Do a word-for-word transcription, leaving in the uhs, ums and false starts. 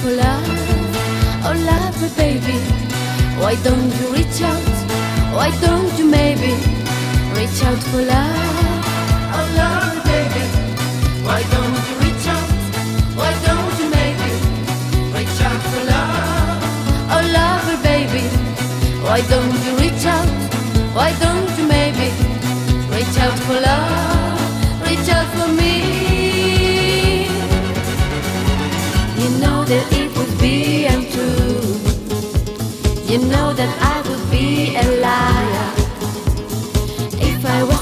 for love, oh love me baby. Why don't you reach out? Why don't you maybe reach out for love, oh love me baby. Why don't you reach out? Why don't you maybe reach out for love, oh love me baby. Why don't you reach out? Why don't you maybe reach out for love, reach out for me? You know that it would be untrue. You know that I would be a liar if I were